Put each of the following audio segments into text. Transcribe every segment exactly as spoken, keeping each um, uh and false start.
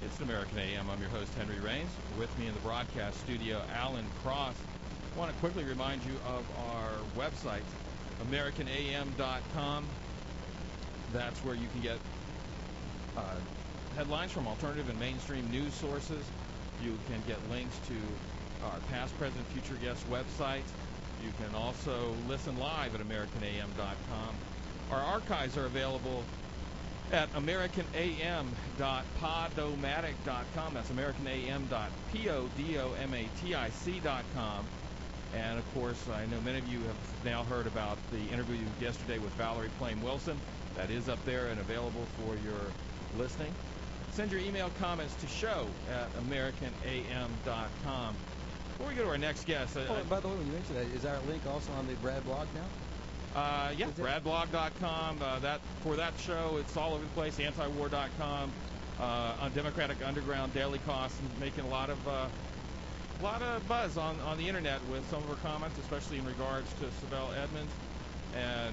It's American A M. I'm your host, Henry Raines. With me in the broadcast studio, Alan Cross. I want to quickly remind you of our website, American A M dot com. That's where you can get uh, headlines from alternative and mainstream news sources. You can get links to our past, present, future guest website. You can also listen live at American A M dot com. Our archives are available at American A M dot podomatic dot com. That's American A M dot podomatic dot com. And, of course, I know many of you have now heard about the interview yesterday with Valerie Plame Wilson. That is up there and available for your listening. Send your email comments to show at American A M dot com. Before we go to our next guest... Oh, I, by the way, when you mentioned that, is our link also on the Brad blog now? Uh, yeah, brad blog dot com. Uh, that for that show, it's all over the place. anti-war dot com, uh, on Democratic Underground, Daily Cost, and making a lot of uh, a lot of buzz on, on the internet with some of her comments, especially in regards to Sibel Edmonds. And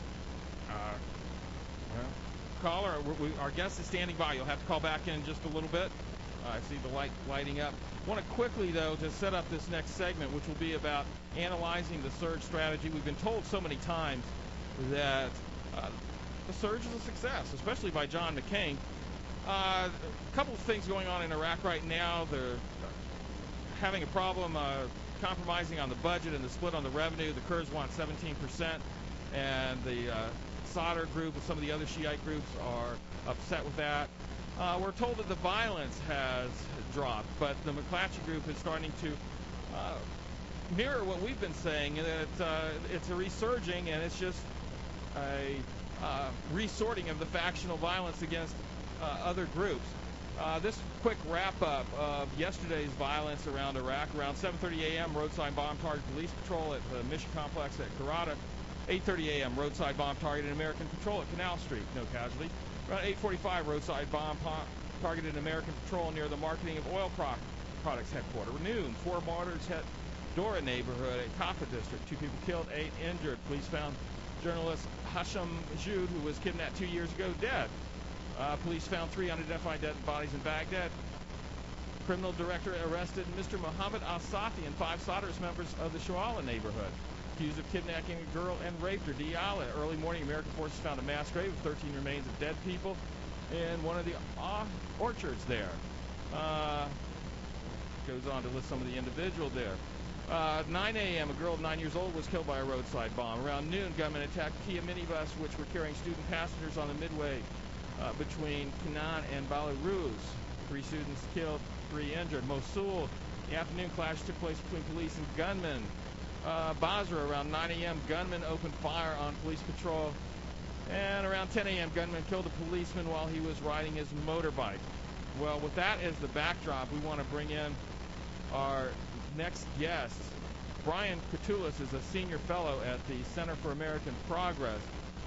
uh, well, caller, we, our guest is standing by. You'll have to call back in just a little bit. Uh, I see the light lighting up. I want to quickly, though, to set up this next segment, which will be about analyzing the surge strategy. We've been told so many times that uh, the surge is a success, especially by John McCain. Uh, a couple of things going on in Iraq right now. They're having a problem uh, compromising on the budget and the split on the revenue. The Kurds want seventeen percent, and the uh, Sadr group and some of the other Shiite groups are upset with that. Uh, we're told that the violence has dropped, but the McClatchy group is starting to uh, mirror what we've been saying, that uh, it's a resurging and it's just a uh, resorting of the factional violence against uh, other groups. Uh, this quick wrap-up of yesterday's violence around Iraq. Around seven thirty a m, roadside bomb target police patrol at the mission complex at Karada. eight thirty a m, roadside bomb target in American patrol at Canal Street. No casualties. Around eight forty-five, roadside bomb targeted American patrol near the marketing of oil pro products headquarters. Noon, four mortars hit Dora neighborhood at Kaffa district. Two people killed, eight injured. Police found journalist Hashim Joud, who was kidnapped two years ago, dead. Uh, police found three unidentified dead bodies in Baghdad. Criminal director arrested Mister Mohammed Al-Safi and five Sadr's members of the Shuala neighborhood, accused of kidnapping a girl and raped her. Diyala. Early morning, American forces found a mass grave of thirteen remains of dead people in one of the uh, orchards there. Uh, goes on to list some of the individuals there. Uh, nine a m, a girl of nine years old was killed by a roadside bomb. Around noon, gunmen attacked Kia minibus, which were carrying student passengers on the midway uh, between Canaan and Balaruz. Three students killed, three injured. Mosul, the afternoon clash took place between police and gunmen. Uh, Basra, around nine a m, gunmen opened fire on police patrol. And around ten a m, gunman killed a policeman while he was riding his motorbike. Well, with that as the backdrop, we want to bring in our next guest. Brian Katulis is a senior fellow at the Center for American Progress.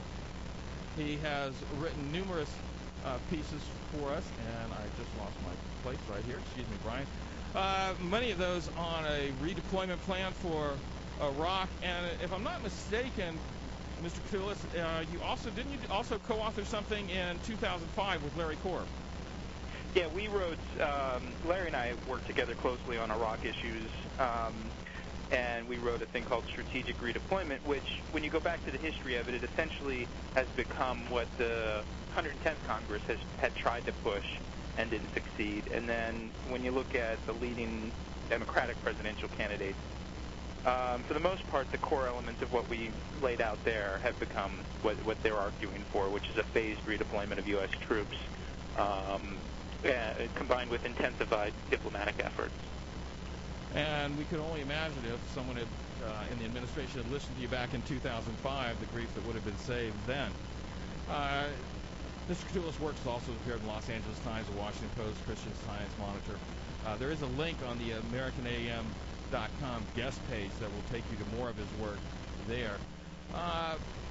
He has written numerous uh, pieces for us, and I just lost my place right here. Excuse me, Brian. Uh, many of those on a redeployment plan for Iraq, and if I'm not mistaken, Mister Katulis, uh, you also didn't you also co-author something in two thousand five with Larry Korb? Yeah, we wrote. Um, Larry and I worked together closely on Iraq issues, um, and we wrote a thing called Strategic Redeployment, which, when you go back to the history of it, it essentially has become what the one hundred tenth Congress has had tried to push and didn't succeed. And then when you look at the leading Democratic presidential candidates, um, for the most part, the core elements of what we laid out there have become what, what they're arguing for, which is a phased redeployment of U S troops, um, uh, combined with intensified diplomatic efforts. And we could only imagine if someone had, uh, in the administration had listened to you back in two thousand five, the grief that would have been saved then. Uh, Mister Katulis' work has also appeared in Los Angeles Times, the Washington Post, Christian Science Monitor. Uh, there is a link on the American A M dot com guest page that will take you to more of his work there. Uh,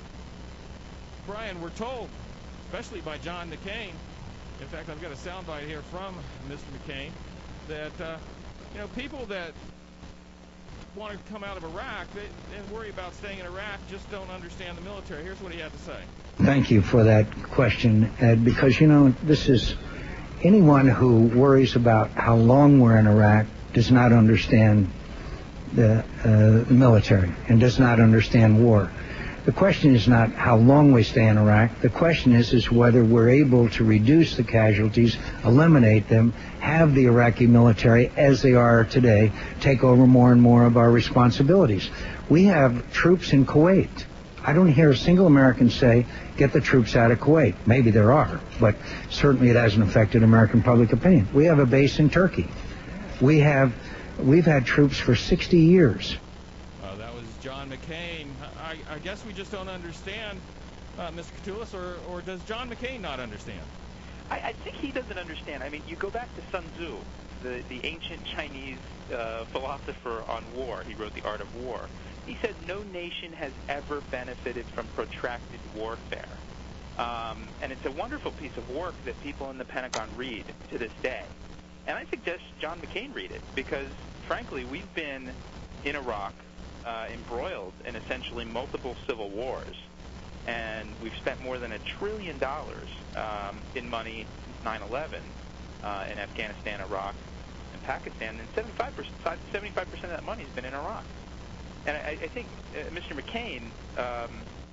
Brian, we're told, especially by John McCain, in fact, I've got a soundbite here from Mister McCain, that uh, you know, people that want to come out of Iraq they, and worry about staying in Iraq just don't understand the military. Here's what he had to say. Thank you for that question, Ed, because, you know, this is anyone who worries about how long we're in Iraq does not understand the uh, military and does not understand war. The question is not how long we stay in Iraq. The question is, is whether we're able to reduce the casualties, eliminate them, have the Iraqi military, as they are today, take over more and more of our responsibilities. We have troops in Kuwait. I don't hear a single American say, get the troops out of Kuwait. Maybe there are, but certainly it hasn't affected American public opinion. We have a base in Turkey. We have, we've had troops for sixty years. Uh, that was John McCain. I, I guess we just don't understand, uh, Mister Katulis, or, or does John McCain not understand? I, I think he doesn't understand. I mean, you go back to Sun Tzu, the, the ancient Chinese uh, philosopher on war. He wrote The Art of War. He said no nation has ever benefited from protracted warfare. Um, and it's a wonderful piece of work that people in the Pentagon read to this day. And I suggest John McCain read it because, frankly, we've been in Iraq uh, embroiled in essentially multiple civil wars. And we've spent more than a trillion dollars um, in money since nine eleven uh, in Afghanistan, Iraq, and Pakistan. And seventy-five percent, seventy-five percent of that money has been in Iraq. And I, I think uh, Mister McCain um,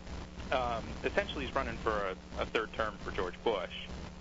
um, essentially is running for a, a third term for George Bush.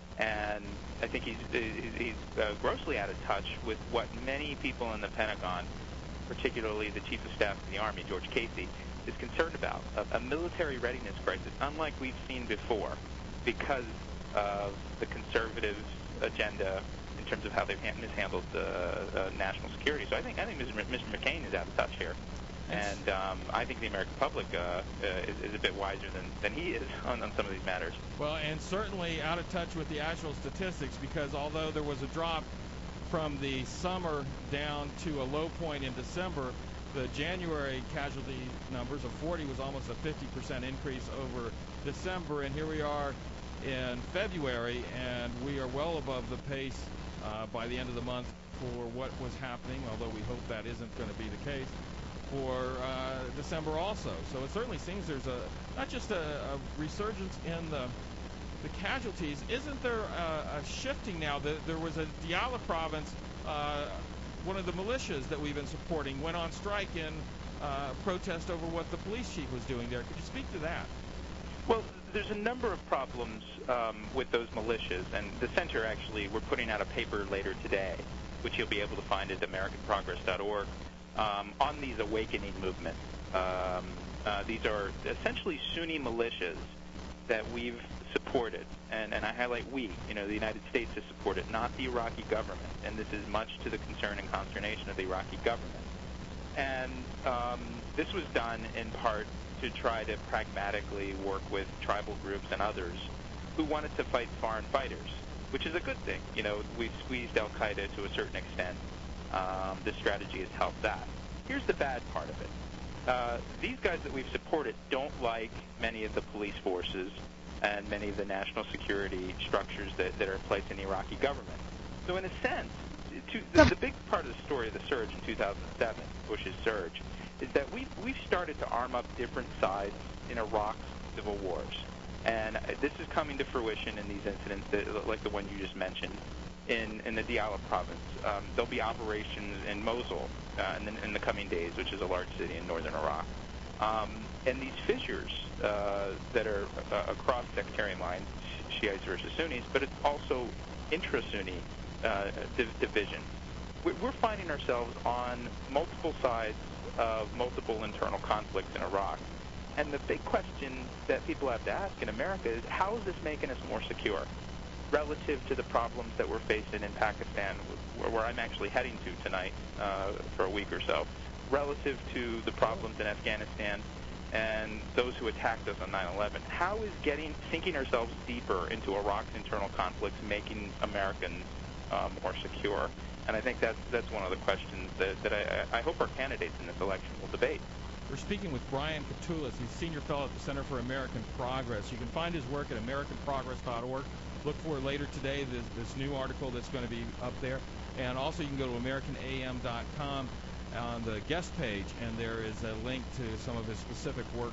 And I think he's, he's uh, grossly out of touch with what many people in the Pentagon, particularly the Chief of Staff of the Army, George Casey, is concerned about, a, a military readiness crisis, unlike we've seen before, because of the conservatives' agenda in terms of how they've mishandled uh, uh, national security. So I think I think Mister McCain is out of touch here. And um, I think the American public uh, uh, is, is a bit wiser than, than he is on, on some of these matters. Well, and certainly out of touch with the actual statistics, because although there was a drop from the summer down to a low point in December, the January casualty numbers of forty was almost a fifty percent increase over December. And here we are in February, and we are well above the pace uh, by the end of the month for what was happening, although we hope that isn't going to be the case for uh, December also. So it certainly seems there's a not just a, a resurgence in the the casualties. Isn't there a, a shifting now? The, there was a Diyala province, uh, one of the militias that we've been supporting, went on strike in uh, protest over what the police chief was doing there. Could you speak to that? Well, there's a number of problems um, with those militias, and the center actually, we're putting out a paper later today, which you'll be able to find at american progress dot org. Um, on these awakening movements. Um, uh, these are essentially Sunni militias that we've supported, and, and I highlight we, you know, the United States has supported, not the Iraqi government, and this is much to the concern and consternation of the Iraqi government. And um, this was done in part to try to pragmatically work with tribal groups and others who wanted to fight foreign fighters, which is a good thing. You know, we've squeezed al-Qaeda to a certain extent. Um, this strategy has helped that. Here's the bad part of it. Uh, these guys that we've supported don't like many of the police forces and many of the national security structures that, that are in place in the Iraqi government. So in a sense, to, the, the big part of the story of the surge in two thousand seven, Bush's surge, is that we've, we've started to arm up different sides in Iraq's civil wars. And this is coming to fruition in these incidents, that, like the one you just mentioned, in, in the Diyala province. Um, there'll be operations in Mosul uh, in, the, in the coming days, which is a large city in northern Iraq. Um, and these fissures uh, that are uh, across sectarian lines, Shiites versus Sunnis, but it's also intra-Sunni uh, div- division. We're finding ourselves on multiple sides of multiple internal conflicts in Iraq. And the big question that people have to ask in America is, how is this making us more secure relative to the problems that we're facing in Pakistan, where, where I'm actually heading to tonight uh, for a week or so, relative to the problems in Afghanistan and those who attacked us on nine eleven? How is getting sinking ourselves deeper into Iraq's internal conflicts making Americans uh, more secure? And I think that's that's one of the questions that, that I, I hope our candidates in this election will debate. We're speaking with Brian Katulis. He's Senior Fellow at the Center for American Progress. You can find his work at american progress dot org. Look for later today this, this new article that's going to be up there. And also you can go to american a m dot com on the guest page, and there is a link to some of his specific work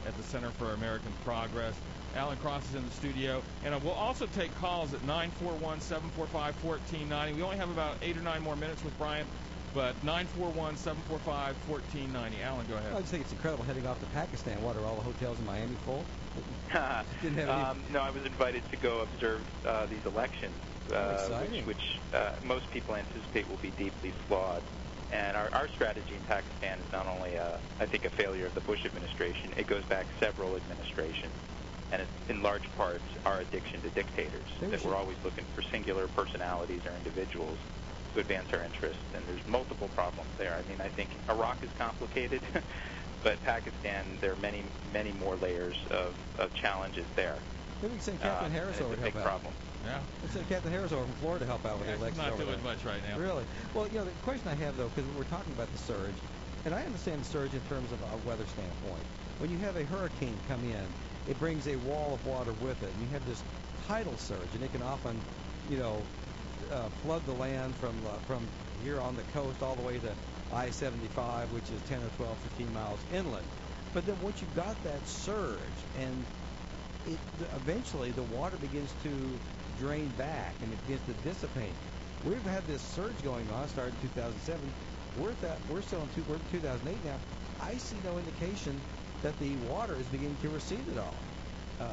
at the Center for American Progress. Alan Cross is in the studio, and we'll also take calls at nine four one, seven four five, one four nine zero. We only have about eight or nine more minutes with Brian, but nine four one, seven four five, one four nine zero. Alan, go ahead. I just think it's incredible heading off to Pakistan. What, are all the hotels in Miami full? Didn't have any... um, no, I was invited to go observe uh, these elections, uh, which, which uh, most people anticipate will be deeply flawed. And our, our strategy in Pakistan is not only, uh, I think, a failure of the Bush administration. It goes back several administrations. And it's in large part our addiction to dictators, that we're always looking for singular personalities or individuals to advance our interests. And there's multiple problems there. I mean, I think Iraq is complicated, but Pakistan, there are many, many more layers of, of challenges there. Maybe we can send Captain uh, Harris over to help out. It's a big problem. Yeah. Let's send Captain Harris over from Florida to help out with yeah, the elections. Not over doing there. much right now. Really? Well, you know, the question I have, though, because we're talking about the surge, and I understand the surge in terms of a weather standpoint. When you have a hurricane come in, it brings a wall of water with it. And you have this tidal surge, and it can often, you know, uh, flood the land from uh, from here on the coast all the way to I seventy-five, which is ten or twelve, fifteen miles inland. But then once you've got that surge, and it eventually the water begins to drain back, and it begins to dissipate. We've had this surge going on, started in two thousand seven. We're at that. We're still in two, we're in two thousand eight now. I see no indication that the water is beginning to recede at all. Uh,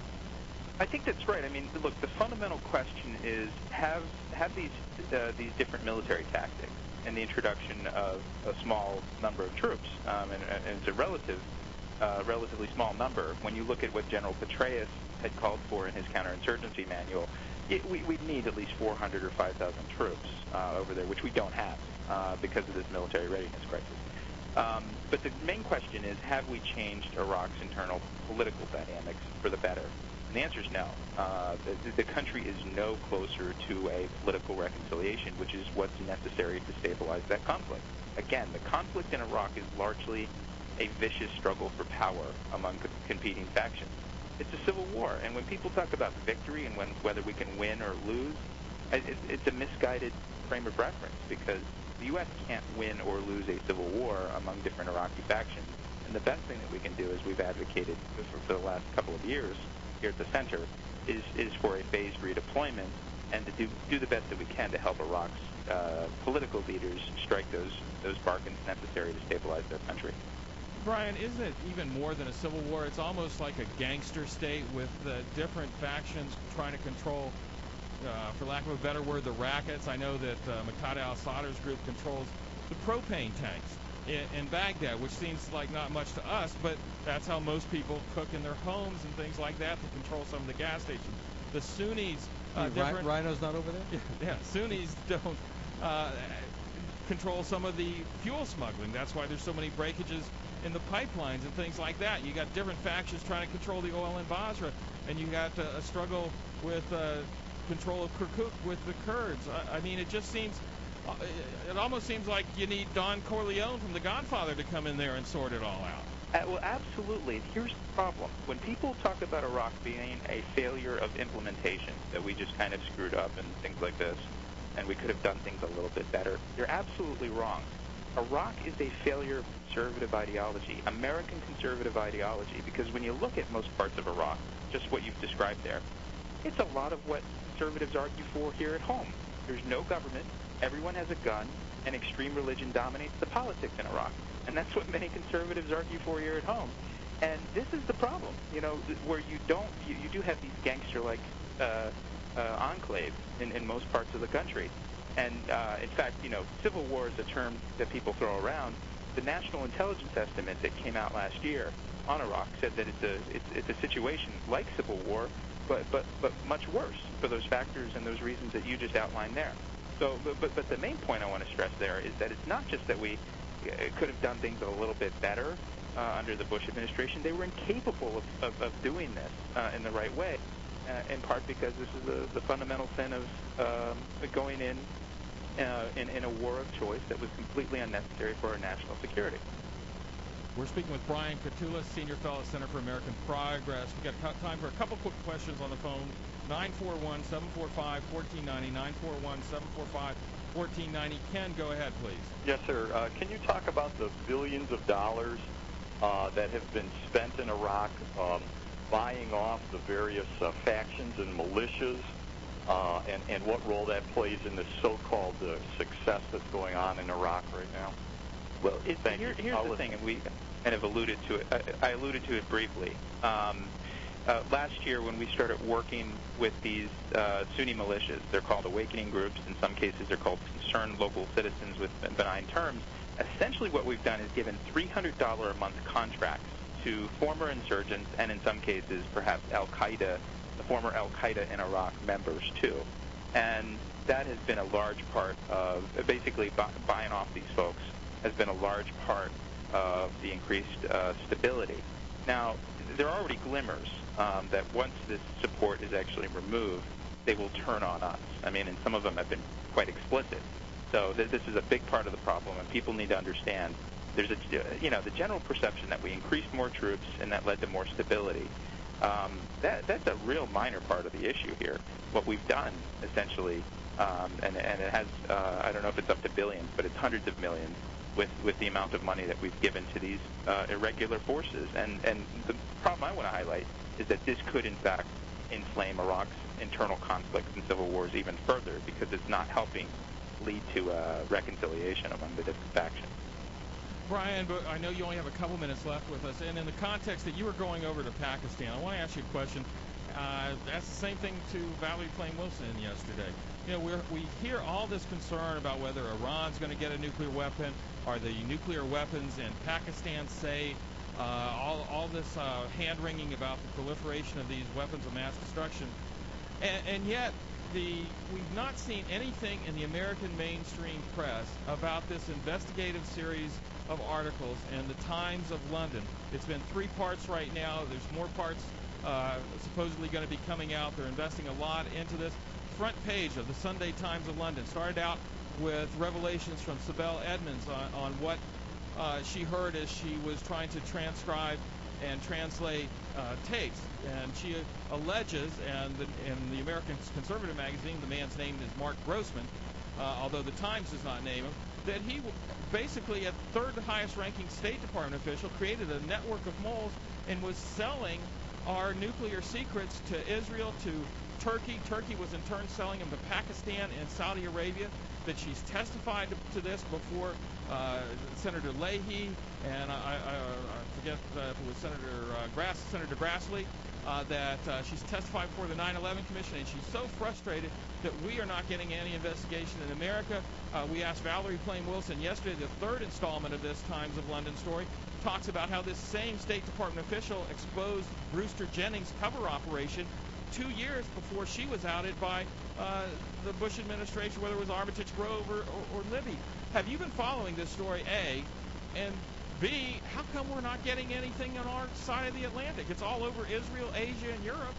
I think that's right. I mean, look, the fundamental question is have have these uh, these different military tactics and the introduction of a small number of troops, um, and, and it's a relative, uh, relatively small number. When you look at what General Petraeus had called for in his counterinsurgency manual, it, we, we'd need at least four hundred or five thousand troops uh, over there, which we don't have uh, because of this military readiness crisis. Um, but the main question is, have we changed Iraq's internal political dynamics for the better? And the answer is no. Uh, the, the country is no closer to a political reconciliation, which is what's necessary to stabilize that conflict. Again, the conflict in Iraq is largely a vicious struggle for power among co- competing factions. It's a civil war, and when people talk about victory and when, whether we can win or lose, it, it's a misguided frame of reference, because the U S can't win or lose a civil war among different Iraqi factions. And the best thing that we can do, as we've advocated for, for the last couple of years here at the center, is, is for a phased redeployment and to do, do the best that we can to help Iraq's uh, political leaders strike those, those bargains necessary to stabilize their country. Brian, isn't it even more than a civil war? It's almost like a gangster state with uh, different factions trying to control, Uh, for lack of a better word, the rackets. I know that uh, Muqtada al-Sadr's group controls the propane tanks in, in Baghdad, which seems like not much to us, but that's how most people cook in their homes and things like that to control some of the gas stations. The Sunnis... Uh, different, Rhino's not over there? Yeah, yeah Sunnis don't uh, control some of the fuel smuggling. That's why there's so many breakages in the pipelines and things like that. You got different factions trying to control the oil in Basra, and you got uh, a struggle with... Uh, control of Kirkuk with the Kurds. I, I mean, it just seems, uh, it almost seems like you need Don Corleone from The Godfather to come in there and sort it all out. Uh, well, absolutely. Here's the problem. When people talk about Iraq being a failure of implementation, that we just kind of screwed up and things like this, and we could have done things a little bit better, you're absolutely wrong. Iraq is a failure of conservative ideology, American conservative ideology, because when you look at most parts of Iraq, just what you've described there, it's a lot of what conservatives argue for here at home. There's no government, everyone has a gun, and extreme religion dominates the politics in Iraq. And that's what many conservatives argue for here at home. And this is the problem, you know, where you don't, you, you do have these gangster-like uh, uh, enclaves in, in most parts of the country. And uh, in fact, you know, civil war is a term that people throw around. The National Intelligence Estimate that came out last year on Iraq said that it's a, it's, it's a situation like civil war, But, but but much worse for those factors and those reasons that you just outlined there. So, but, but, but the main point I want to stress there is that it's not just that we uh, could have done things a little bit better uh, under the Bush administration. They were incapable of, of, of doing this uh, in the right way, uh, in part because this is the, the fundamental sin of um, going in, uh, in in a war of choice that was completely unnecessary for our national security. We're speaking with Brian Katulis, Senior Fellow at Center for American Progress. We've got time for a couple quick questions on the phone. nine four one, seven four five, one four nine zero, nine four one, seven four five, one four nine zero. Ken, go ahead, please. Yes, sir. Uh, can you talk about the billions of dollars uh, that have been spent in Iraq um, buying off the various uh, factions and militias, uh, and, and what role that plays in the so-called uh, success that's going on in Iraq right now? Well, it, Thank here, you. here's I'll the listen. thing, and we kind of alluded to it. I, I alluded to it briefly. Um, uh, last year, when we started working with these uh, Sunni militias, they're called awakening groups. In some cases, they're called concerned local citizens with benign terms. Essentially, what we've done is given three hundred dollars a month contracts to former insurgents, and in some cases, perhaps Al-Qaeda, the former Al-Qaeda in Iraq members too. And that has been a large part of basically bu- buying off these folks has been a large part of the increased uh, stability. Now, there are already glimmers um, that once this support is actually removed, they will turn on us. I mean, and some of them have been quite explicit. So th- this is a big part of the problem, and people need to understand there's a, you know, the general perception that we increased more troops and that led to more stability. Um, that, that's a real minor part of the issue here. What we've done, essentially, um, and, and it has, uh, I don't know if it's up to billions, but it's hundreds of millions with, with the amount of money that we've given to these uh, irregular forces. And, and the problem I want to highlight is that this could, in fact, inflame Iraq's internal conflicts and civil wars even further because it's not helping lead to uh, reconciliation among the different factions. Brian, but I know you only have a couple minutes left with us, and in the context that you were going over to Pakistan, I want to ask you a question. Uh, that's the same thing to Valerie Plame Wilson yesterday. You know, we're, we hear all this concern about whether Iran's going to get a nuclear weapon. Are the nuclear weapons in Pakistan safe? Uh, all, all this uh, hand-wringing about the proliferation of these weapons of mass destruction. And, and yet, the we've not seen anything in the American mainstream press about this investigative series of articles in the Times of London. It's been three parts right now. There's more parts uh, supposedly going to be coming out. They're investing a lot into this. Front page of the Sunday Times of London started out with revelations from Sibel Edmonds on, on what uh, she heard as she was trying to transcribe and translate uh, tapes. And she alleges, and the, in the American Conservative magazine, the man's name is Mark Grossman, uh, although the Times does not name him, that he basically, a third highest ranking State Department official, created a network of moles and was selling our nuclear secrets to Israel, to Turkey. Turkey was in turn selling them to Pakistan and Saudi Arabia. That she's testified to, to this before uh, Senator Leahy, and I, I, I forget uh, if it was Senator uh, Grass, Senator Grassley, uh, that uh, she's testified before the nine eleven Commission, and she's so frustrated that we are not getting any investigation in America. Uh, we asked Valerie Plame Wilson yesterday, the third installment of this Times of London story, talks about how this same State Department official exposed Brewster Jennings' cover operation two years before she was outed by uh, the Bush administration, whether it was Armitage Grove or, or, or Libby. Have you been following this story, A? And B, how come we're not getting anything on our side of the Atlantic? It's all over Israel, Asia, and Europe.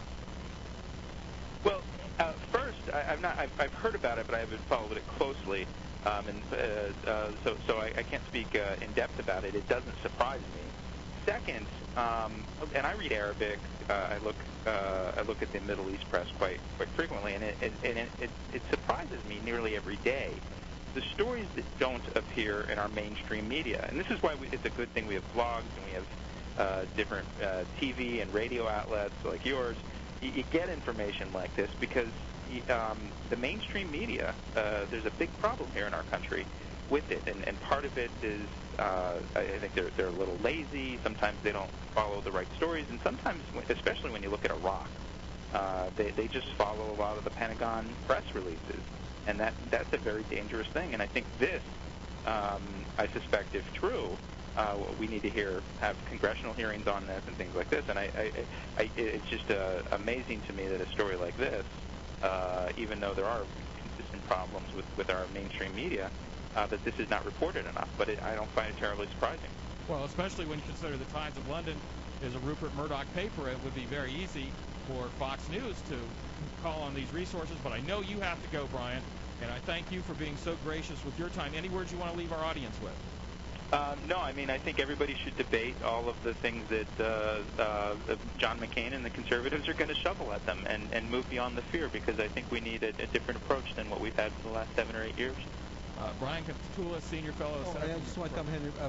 Well, uh, first, I, I've not. I've, I've heard about it, but I haven't followed it closely, um, and uh, uh, so so I, I can't speak uh, in depth about it. It doesn't surprise me. Second, um, and I read Arabic. Uh, I look uh, I look at the Middle East press quite quite frequently, and it, it, and it, it, it surprises me nearly every day. The stories that don't appear in our mainstream media, and this is why we, it's a good thing we have blogs and we have uh, different uh, T V and radio outlets like yours. You, you get information like this because um, the mainstream media, uh, there's a big problem here in our country with it, and, and part of it is uh, I think they're they're a little lazy. Sometimes they don't follow the right stories, and sometimes, especially when you look at Iraq, uh, they they just follow a lot of the Pentagon press releases, and that that's a very dangerous thing. And I think this, um, I suspect, if true, uh, we need to hear have congressional hearings on this and things like this. And I, I, I it's just uh, amazing to me that a story like this, uh, even though there are consistent problems with with our mainstream media, Uh, that this is not reported enough, but it, I don't find it terribly surprising. Well, especially when you consider the Times of London is a Rupert Murdoch paper, it would be very easy for Fox News to call on these resources, but I know you have to go, Brian, and I thank you for being so gracious with your time. Any words you want to leave our audience with? Um, no, I mean, I think everybody should debate all of the things that uh, uh, John McCain and the conservatives are going to shovel at them and, and move beyond the fear, because I think we need a, a different approach than what we've had for the last seven or eight years. Uh, Brian Katula, Senior Fellow. Oh, I just want to come, Henry. Um,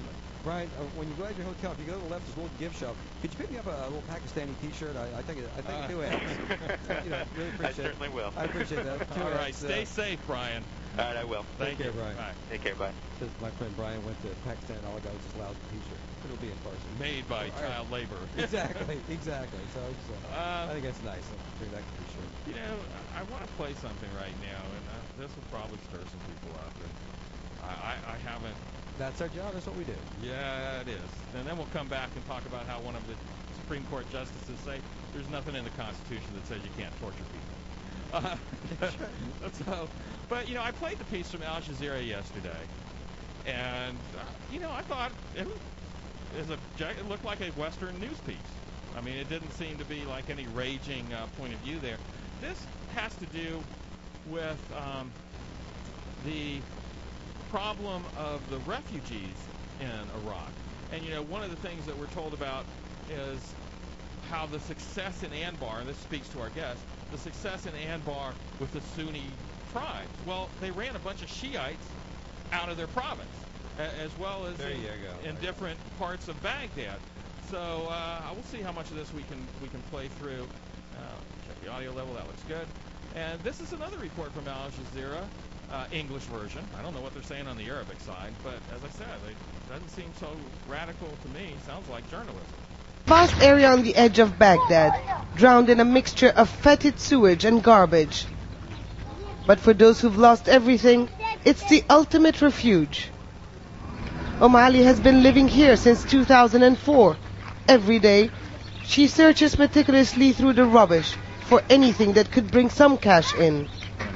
Brian, uh, when you go out to your hotel, if you go to the left, there's a little gift shop. Could you pick me up a, a little Pakistani T-shirt? I, I think it, I think Uh, it do it. you know, really I appreciate certainly it. will. I appreciate that. Two All right, X, stay uh, safe, Brian. All right, I will. Thank Take you. care, Brian. Bye. Take care. Bye. Says my friend Brian went to Pakistan, and all I got was this lousy T-shirt. It'll be in person. Made by All right. child labor. Exactly, exactly. So it's, uh, Uh, I think that's nice. I'll bring back the T-shirt. You know, I, I want to play something right now, and uh, this will probably stir some people up. And I, I, I haven't. That's our job. That's what we do. Yeah, it is. And then we'll come back and talk about how one of the Supreme Court justices say there's nothing in the Constitution that says you can't torture people. Uh, so, but you know, I played the piece from Al Jazeera yesterday, and uh, you know, I thought it was, it, was a, it looked like a Western news piece. I mean, it didn't seem to be like any raging uh, point of view there. This has to do with um, the problem of the refugees in Iraq. And, you know, one of the things that we're told about is how the success in Anbar, and this speaks to our guest, the success in Anbar with the Sunni tribes. Well, they ran a bunch of Shiites out of their province, a- as well as There in, you go. in different parts of Baghdad. So uh, I will see how much of this we can we can play through. Uh, check the audio level. That looks good. And this is another report from Al Jazeera, uh, English version. I don't know what they're saying on the Arabic side, but as I said, it doesn't seem so radical to me. Sounds like journalism. Vast area on the edge of Baghdad, drowned in a mixture of fetid sewage and garbage. But for those who've lost everything, it's the ultimate refuge. Omali has been living here since two thousand four. Every day, she searches meticulously through the rubbish for anything that could bring some cash in.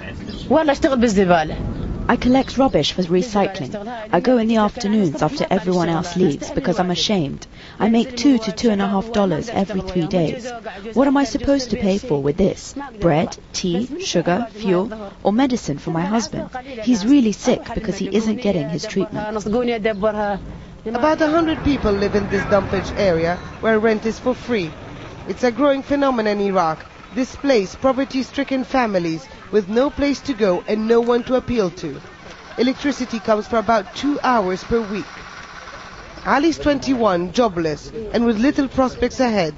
I collect rubbish for recycling. I go in the afternoons after everyone else leaves because I'm ashamed. I make two to two and a half dollars every three days. What am I supposed to pay for with this? Bread, tea, sugar, fuel, or medicine for my husband? He's really sick because he isn't getting his treatment. About a hundred people live in this dumpage area where rent is for free. It's a growing phenomenon in Iraq. Displaced, poverty-stricken families with no place to go and no one to appeal to. Electricity comes for about two hours per week. Ali's twenty-one, jobless, and with little prospects ahead.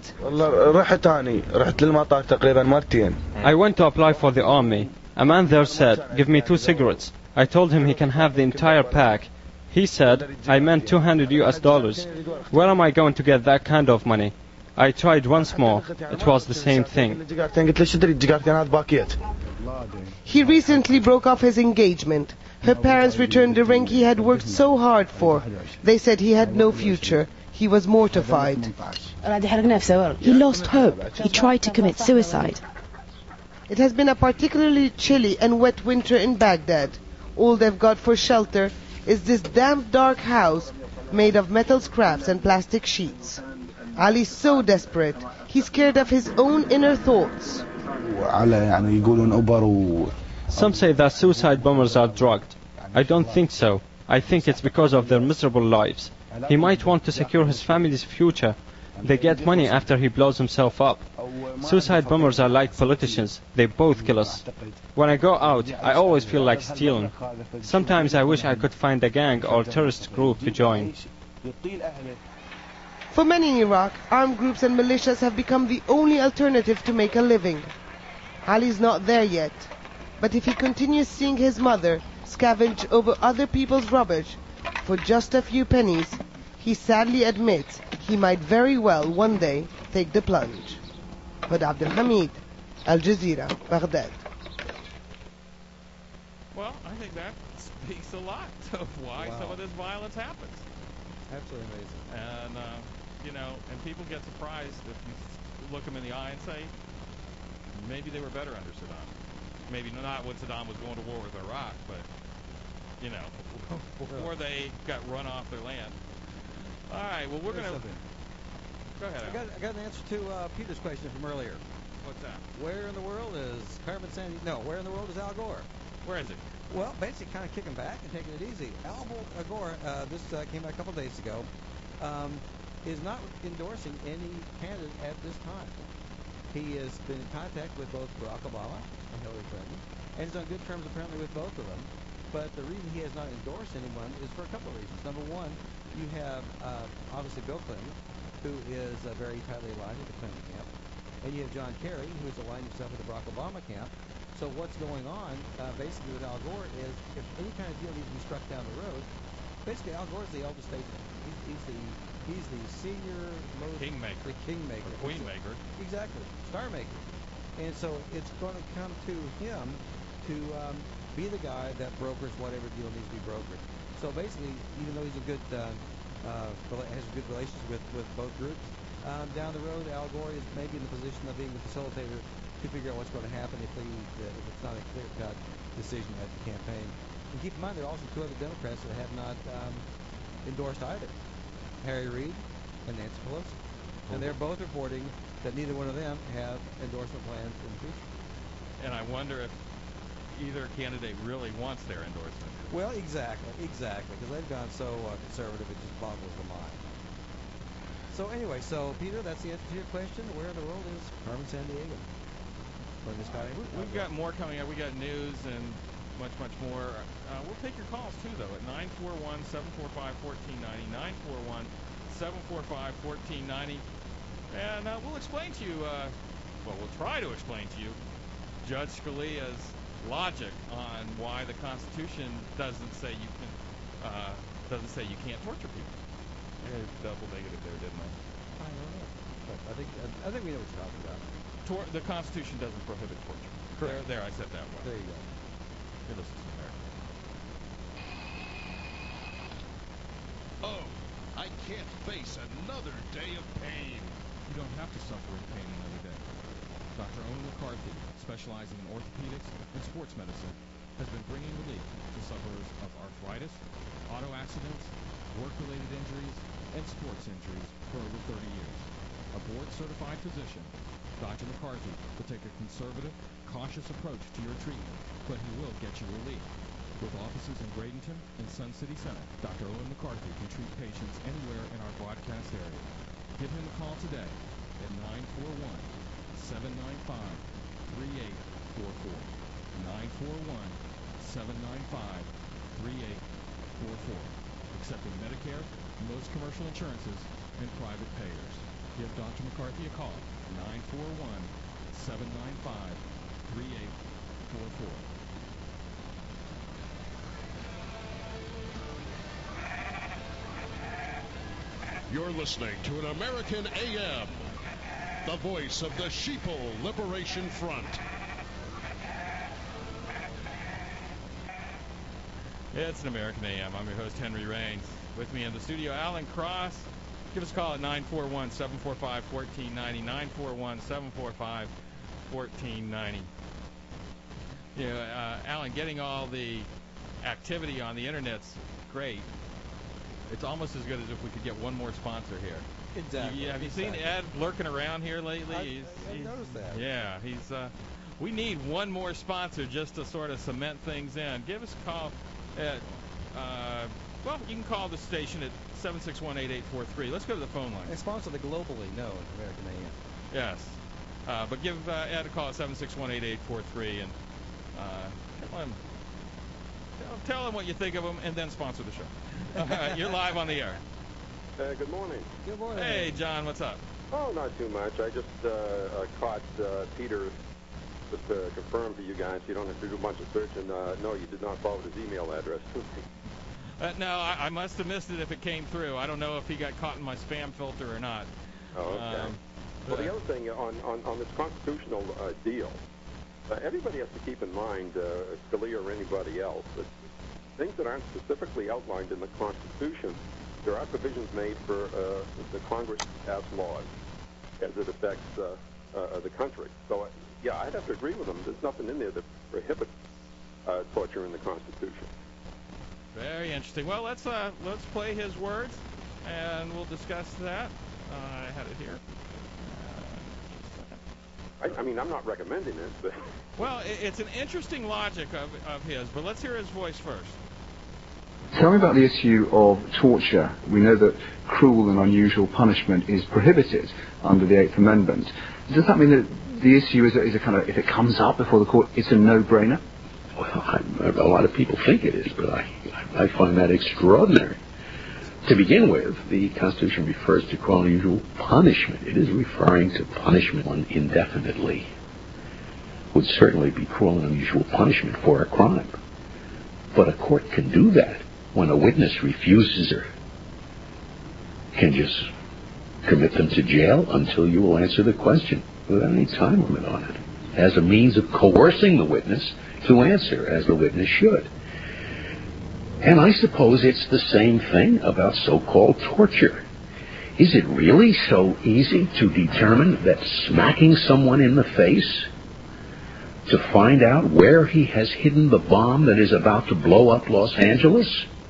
I went to apply for the army. A man there said, "Give me two cigarettes." I told him he can have the entire pack. He said, I meant two hundred U S dollars. Where am I going to get that kind of money? I tried once more. It was the same thing. He recently broke off his engagement. Her parents returned the ring he had worked so hard for. They said he had no future. He was mortified. He lost hope. He tried to commit suicide. It has been a particularly chilly and wet winter in Baghdad. All they've got for shelter is this damp, dark house made of metal scraps and plastic sheets. Ali's so desperate, he's scared of his own inner thoughts. Some say that suicide bombers are drugged. I don't think so. I think it's because of their miserable lives. He might want to secure his family's future. They get money after he blows himself up. Suicide bombers are like politicians. They both kill us. When I go out, I always feel like stealing. Sometimes I wish I could find a gang or terrorist group to join. For many in Iraq, armed groups and militias have become the only alternative to make a living. Ali's not there yet, but if he continues seeing his mother scavenge over other people's rubbish for just a few pennies, he sadly admits he might very well one day take the plunge. But Abdel Hamid, Al Jazeera, Baghdad. Well, I think that speaks a lot of why Wow. some of this violence happens. Absolutely amazing. And, uh, you know, and people get surprised if you look them in the eye and say, maybe they were better under Saddam. Maybe not when Saddam was going to war with Iraq, but, you know, before they got run off their land. All right, well, we're going to... Go ahead, I got, I got an answer to uh, Peter's question from earlier. What's that? Where in the world is Carmen Sandy? No, where in the world is Al Gore? Where is it? Well, basically kind of kicking back and taking it easy. Al Gore, uh, this uh, came out a couple days ago, um, is not endorsing any candidate at this time. He has been in contact with both Barack Obama and Hillary Clinton, and he's on good terms apparently with both of them. But the reason he has not endorsed anyone is for a couple of reasons. Number one, You have uh, obviously Bill Clinton, who is uh, very tightly aligned with the Clinton camp, and you have John Kerry, who has aligned himself with the Barack Obama camp. So what's going on, uh, basically, with Al Gore is if any kind of deal needs to be struck down the road, basically Al Gore is the eldest statesman. He's, he's the he's the senior most kingmaker, the kingmaker, or queenmaker, exactly, star maker. And so it's going to come to him to um, be the guy that brokers whatever deal needs to be brokered. So basically, even though he's a good uh, uh, has a good relations with with both groups, um, down the road, Al Gore is maybe in the position of being the facilitator to figure out what's going to happen if, they, uh, if it's not a clear-cut decision at the campaign. And keep in mind, there are also two other Democrats that have not um, endorsed either, Harry Reid and Nancy Pelosi. And they're both reporting that neither one of them have endorsement plans in the future. And I wonder if either candidate really wants their endorsement. Well, exactly, exactly, because they've gone so uh, conservative it just boggles the mind. So anyway, so Peter, that's the answer to your question. Where in the world is Carmen Sandiego? From this guy? We, we've got more coming up. We got news and much, much more. Uh, we'll take your calls too, though, at nine four one, seven four five, one four nine zero, nine four one, seven four five, one four nine zero, and uh, we'll explain to you. Uh, well, we'll try to explain to you Judge Scalia's logic on why the Constitution doesn't say you can uh, doesn't say you can't torture people. Yeah, double negative there, didn't I? I don't know. But I think I think we know what you're talking about. Tor- the Constitution doesn't prohibit torture. Correct. There, there, I said that one. There you go. Here, listen to America. Oh, I can't face another day of pain. You don't have to suffer in pain another day. Doctor Owen McCarthy, specializing in orthopedics and sports medicine, has been bringing relief to sufferers of arthritis, auto accidents, work-related injuries, and sports injuries for over thirty years. A board-certified physician, Doctor McCarthy will take a conservative, cautious approach to your treatment, but he will get you relief. With offices in Bradenton and Sun City Center, Doctor Owen McCarthy can treat patients anywhere in our broadcast area. Give him a call today at nine four one, seven nine five, three eight four four. nine four one, seven nine five, three eight four four. Accepting Medicare, most commercial insurances, and private payers. Give Doctor McCarthy a call, nine four one, seven nine five, three eight four four. You're listening to an American A M, the voice of the Sheeple Liberation Front. It's an American A M. I'm your host, Henry Raines. With me in the studio, Alan Cross. Give us a call at nine four one, seven four five, one four nine zero, nine four one, seven four five, one four nine zero. You know, uh, Alan, getting all the activity on the Internet's great. It's almost as good as if we could get one more sponsor here. Exactly. You, have you exactly. seen Ed lurking around here lately? I, he's, I, I he's, noticed that. Yeah, he's. Uh, we need one more sponsor just to sort of cement things in. Give us a call at. Uh, well, you can call the station at seven six one, eight eight four three. Let's go to the phone line. And sponsor the globally known American A M. Yes. Uh, but give uh, Ed a call at seven six one, eight eight four three and uh, tell him, tell, tell him what you think of him and then sponsor the show. Uh, you're live on the air. Uh, good morning. Good morning. Hey, John, what's up? Oh, not too much. I just uh, uh, caught uh, Peter just to confirm for you guys. You don't have to do a bunch of searching. Uh, no, you did not forward his email address to me. Uh, no, I, I must have missed it if it came through. I don't know if he got caught in my spam filter or not. Oh, okay. Um, well, the other thing on, on, on this constitutional uh, deal, uh, everybody has to keep in mind, uh, Scalia or anybody else, that things that aren't specifically outlined in the Constitution, there are provisions made for uh, the Congress to pass laws as it affects uh, uh, the country. So, uh, yeah, I'd have to agree with them. There's nothing in there that prohibits uh, torture in the Constitution. Very interesting. Well, let's uh, let's play his words, and we'll discuss that. Uh, I had it here. Uh, I, I mean, I'm not recommending it, but... Well, it, it's an interesting logic of, of his, but let's hear his voice first. Tell me about the issue of torture. We know that cruel and unusual punishment is prohibited under the Eighth Amendment. Does that mean that the issue is a, is a kind of, if it comes up before the court, it's a no-brainer? Well, I, a lot of people think it is, but I, I find that extraordinary. To begin with, the Constitution refers to cruel and unusual punishment. It is referring to punishment indefinitely. Would certainly be cruel and unusual punishment for a crime. But a court can do that when a witness refuses or can just commit them to jail until you will answer the question without any time limit on it, as a means of coercing the witness to answer as the witness should. And I suppose it's the same thing about so-called torture. Is it really so easy to determine that smacking someone in the face to find out where he has hidden the bomb that is about to blow up Los Angeles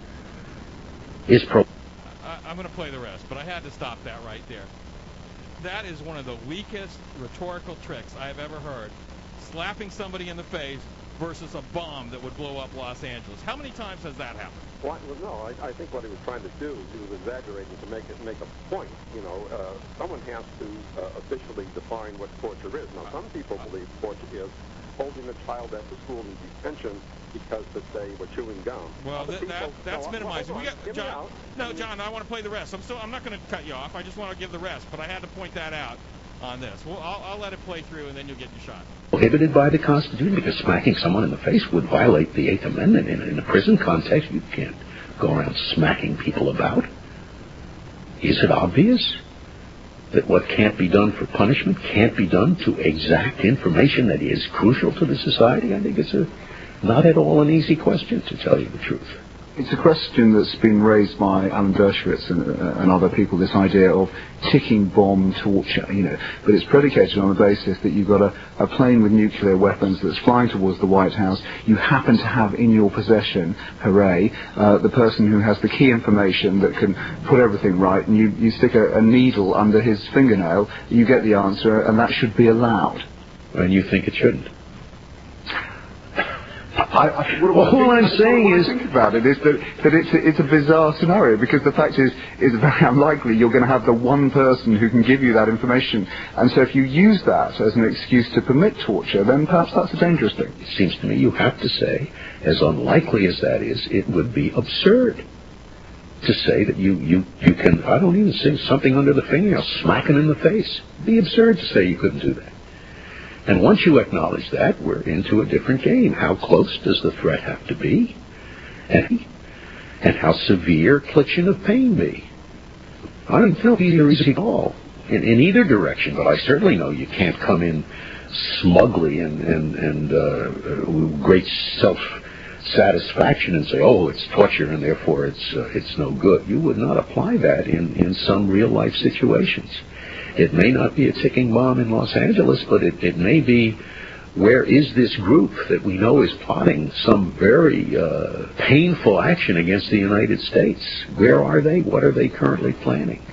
is pro... I'm going to play the rest, but I had to stop that right there. That is one of the weakest rhetorical tricks I have ever heard. Slapping somebody in the face versus a bomb that would blow up Los Angeles. How many times has that happened? Well, no, I, I think what he was trying to do, he was exaggerating to make it make a point. You know, uh, someone has to uh, officially define what torture is. Now, some people believe torture is holding a child after school in detention because that they were chewing gum. Well, th- people, that, that's no, minimizing. Well, We got, John, no, John, I want to play the rest. I'm still, I'm not going to cut you off. I just want to give the rest, but I had to point that out on this. Well, I'll, I'll let it play through, and then you'll get your shot. Prohibited by the Constitution, because smacking someone in the face would violate the Eighth Amendment. In, in a prison context, you can't go around smacking people about. Is it obvious that what can't be done for punishment can't be done to exact information that is crucial to the society? I think it's a not at all an easy question, to tell you the truth. It's a question that's been raised by Alan Dershowitz and, uh, and other people, this idea of ticking bomb torture, you know, but it's predicated on the basis that you've got a, a plane with nuclear weapons that's flying towards the White House. You happen to have in your possession, hooray, uh, the person who has the key information that can put everything right, and you, you stick a, a needle under his fingernail, you get the answer, and that should be allowed. And you think it shouldn't? I, I, what, well, what all I I'm think, saying what is... I think about it is that, that it's, a, it's a bizarre scenario, because the fact is, it's very unlikely you're going to have the one person who can give you that information. And so if you use that as an excuse to permit torture, then perhaps that's a dangerous thing. It seems to me you have to say, as unlikely as that is, it would be absurd to say that you, you, you can, I don't even say something under the fingernail, smack him in the face. It would be absurd to say you couldn't do that. And once you acknowledge that, we're into a different game. How close does the threat have to be? And, and how severe infliction of pain be? I don't feel easy at all in, in either direction, but I certainly know you can't come in smugly and, and, and uh, with great self-satisfaction and say, oh, it's torture and therefore it's, uh, it's no good. You would not apply that in, in some real-life situations. It may not be a ticking bomb in Los Angeles, but it, it may be, where is this group that we know is plotting some very uh, painful action against the United States? Where are they? What are they currently planning?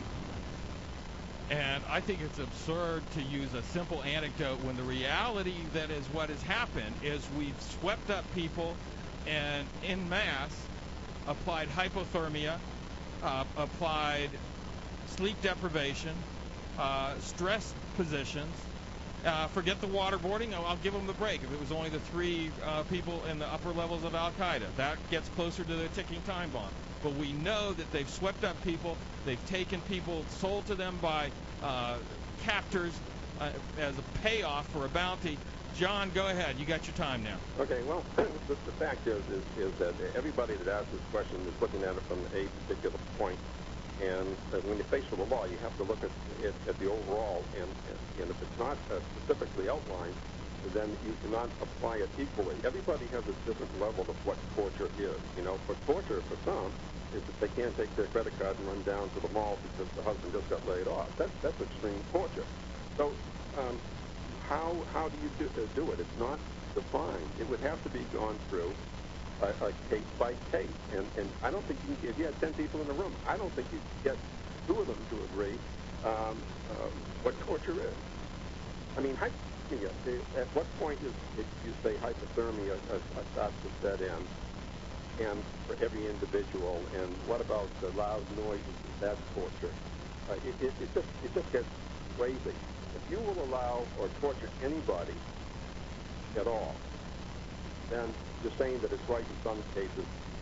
And I think it's absurd to use a simple anecdote when the reality that is what has happened is we've swept up people and en masse applied hypothermia, uh, applied sleep deprivation, Uh, stress positions. Uh, forget the waterboarding. I'll, I'll give them the break. If it was only the three uh, people in the upper levels of Al-Qaeda, that gets closer to the ticking time bomb. But we know that they've swept up people. They've taken people, sold to them by uh, captors uh, as a payoff for a bounty. John, go ahead. You got your time now. Okay, well, the, the fact is, is, is that everybody that asks this question is looking at it from a particular point. And uh, when you're faced with a law, you have to look at it at the overall. And, and, and if it's not uh, specifically outlined, then you cannot apply it equally. Everybody has a different level of what torture is. You know, for torture, for some, is that they can't take their credit card and run down to the mall because the husband just got laid off. That's that's extreme torture. So um, how how do you do, uh, do it? It's not defined. It would have to be gone through A, a case by case, and and I don't think you can, if you had ten people in the room, I don't think you could get two of them to agree um, uh, what torture is. I mean, hypothermia. At what point is it, you say hypothermia uh, starts to set in, and for every individual? And what about the loud noises? That's torture. Uh, it, it, it just it just gets crazy. If you will allow or torture anybody at all, then you're saying that it's right in some cases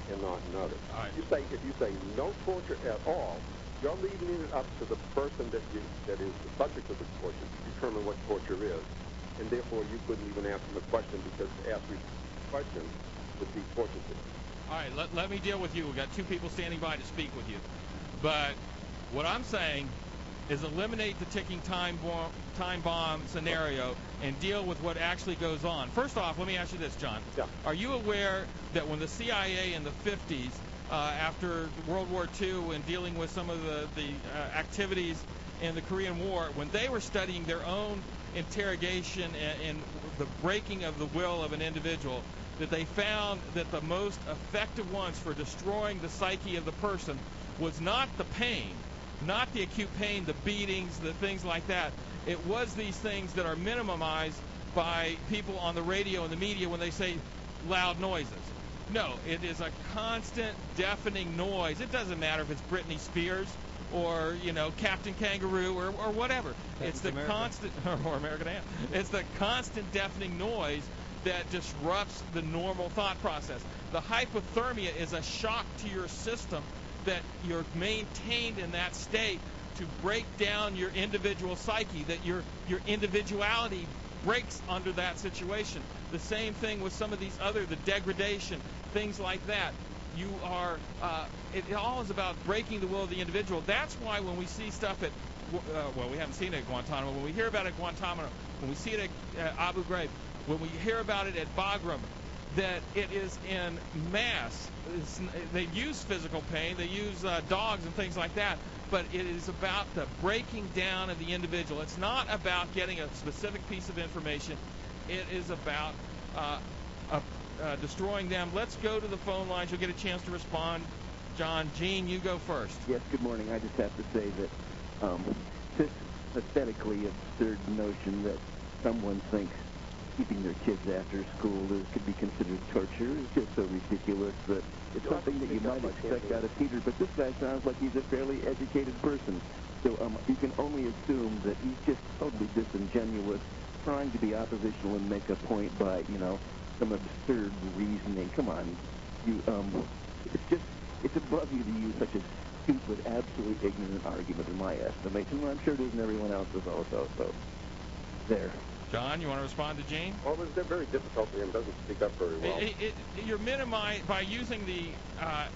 and not another. All right. You say if you say no torture at all, you're leaving it up to the person that you that is the subject of the torture to determine what torture is, and therefore you couldn't even ask them a question because to ask you a question would be torture. All right, let, let me deal with you. We've got two people standing by to speak with you. But what I'm saying is eliminate the ticking time bomb, time bomb scenario and deal with what actually goes on. First off, let me ask you this, John. Yeah. Are you aware that when the C I A in the fifties, uh, after World War Two and dealing with some of the, the uh, activities in the Korean War, when they were studying their own interrogation and, and the breaking of the will of an individual, that they found that the most effective ones for destroying the psyche of the person was not the pain, not the acute pain, the beatings, the things like that. It was these things that are minimized by people on the radio and the media when they say loud noises. No, it is a constant deafening noise. It doesn't matter if it's Britney Spears or, you know, Captain Kangaroo or, or whatever. That's it's the America. constant, or American Ant. It's the constant deafening noise that disrupts the normal thought process. The hypothermia is a shock to your system that you're maintained in that state to break down your individual psyche, that your your individuality breaks under that situation. The same thing with some of these other, the degradation, things like that. You are, uh, it, it all is about breaking the will of the individual. That's why when we see stuff at, uh, well, we haven't seen it at Guantanamo, when we hear about it at Guantanamo, when we see it at uh, Abu Ghraib, when we hear about it at Bagram, that it is in mass. It's, they use physical pain, they use uh, dogs and things like that, but it is about the breaking down of the individual. It's not about getting a specific piece of information. It is about uh, uh, uh, destroying them. Let's go to the phone lines. You'll get a chance to respond. John, Gene, you go first. Yes, good morning. I just have to say that um, this pathetically absurd notion that someone thinks keeping their kids after school is, could be considered torture is just so ridiculous that it's something that you might expect out of Peter, but this guy sounds like he's a fairly educated person. So um, you can only assume that he's just totally disingenuous, trying to be oppositional and make a point by, you know, some absurd reasoning. Come on. you. Um, it's just, it's above you to use such a stupid, absolutely ignorant argument in my estimation. Well, I'm sure it is in everyone else's also, so there. John, you want to respond to Gene? Well, it's very difficult for him. Doesn't speak up very well. It, it, you're minimized by using the uh,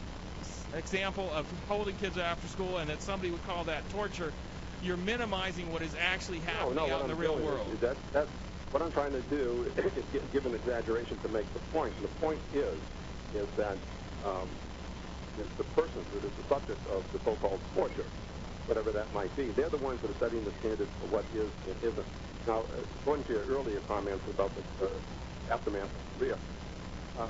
example of holding kids after school, and that somebody would call that torture. You're minimizing what is actually happening no, no, out in the I'm real doing world. Is that, that's what I'm trying to do is give, give an exaggeration to make the point. And the point is, is that um, it's the persons that is the subject of the so-called torture, whatever that might be. They're the ones that are setting the standards for what is and isn't. Now, uh, going to your earlier comments about the uh, aftermath of Korea, uh,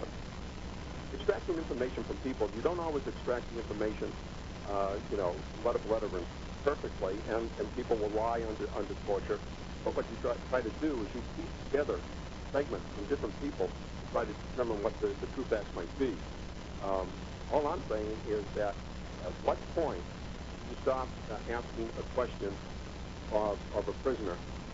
extracting information from people, you don't always extract the information, uh, you know, letter for letter and perfectly, and, and people will lie under, under torture. But what you try, try to do is you piece together segments from different people to try to determine what the, the true facts might be. Um, all I'm saying is that at what point you stop uh, asking a question of, of a prisoner?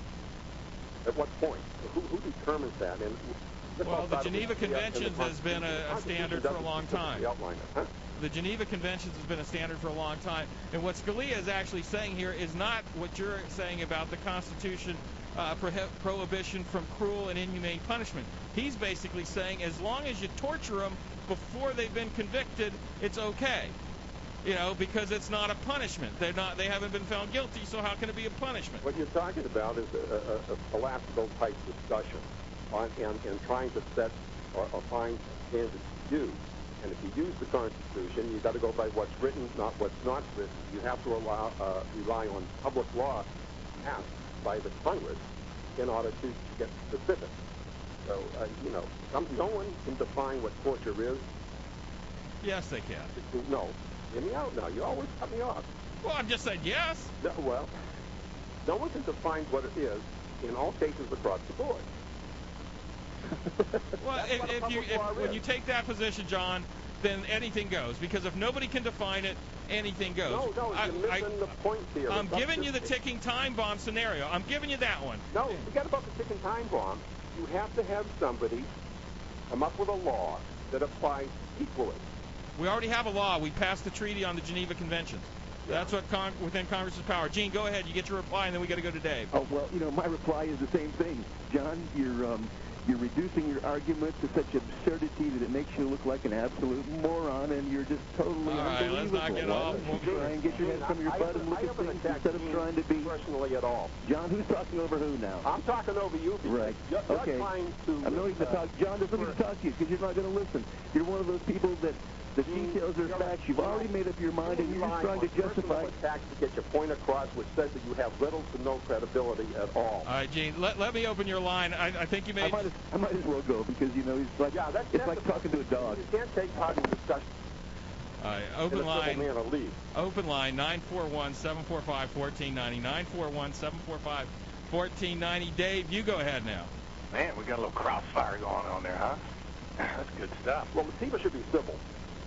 At what point? Who, who determines that? And well, the Geneva Conventions has been a, a standard for a long time. Huh? The Geneva Conventions has been a standard for a long time. And what Scalia is actually saying here is not what you're saying about the Constitution uh, pro- prohibition from cruel and inhumane punishment. He's basically saying as long as you torture them before they've been convicted, it's okay. You know, because it's not a punishment. They're not. They haven't been found guilty, so how can it be a punishment? What you're talking about is a, a, a philosophical type discussion on and, and trying to set or, or find standards to use. And if you use the Constitution, you've got to go by what's written, not what's not written. You have to allow, uh, rely on public law passed by the Congress in order to get specific. So, uh, you know, some, no one can define what torture is. Yes, they can. No. Hear me out now. You always cut me off. Well, I've just said yes. No, well, no one can define what it is in all cases across the board. Well, if, if you if, when you take that position, John, then anything goes. Because if nobody can define it, anything goes. No, no, I, you're missing I, the point here. I'm it's giving you the ticking time bomb scenario. I'm giving you that one. No, forget about the ticking time bomb. You have to have somebody come up with a law that applies equally. We already have a law. We passed the treaty on the Geneva Convention. That's what con- within Congress's power. Gene, go ahead. You get your reply, and then we got to go to Dave. Oh, well, you know, my reply is the same thing. John, you're um, you're reducing your argument to such absurdity that it makes you look like an absolute moron, and you're just totally All right, unbelievable. let's not get Why off. don't you try and get your head from your butt and look at things instead of trying to be personally at all. John, who's talking over who now? I'm talking over you. Right. You're, you're okay. trying to, I'm not even uh, talk. John, there's nothing to talk to you because you're not going to listen. You're one of those people that the details are facts. You've already made up your mind, and you're just trying to justify. Attacks to get your point across, which says that you have little to no credibility at all. All right, Gene. Let, let me open your line. I, I think you made. I might, as, I might as well go because you know he's like yeah, that's, it's that's like talking to a dog. You can't take part in the discussion. All right, open line. Open line nine four one, seven four five, one four nine zero. nine four one, seven four five, one four nine zero. Dave, you go ahead now. Man, we got a little crossfire going on there, huh? That's good stuff. Well, the people should be civil.